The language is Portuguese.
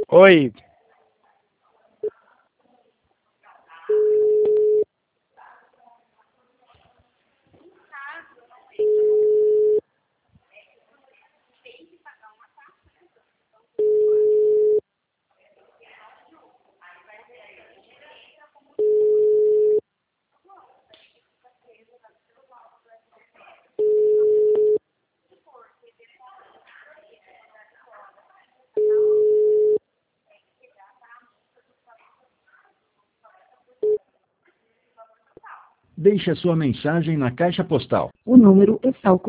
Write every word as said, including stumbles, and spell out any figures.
Oi. Deixe a sua mensagem na caixa postal. O número está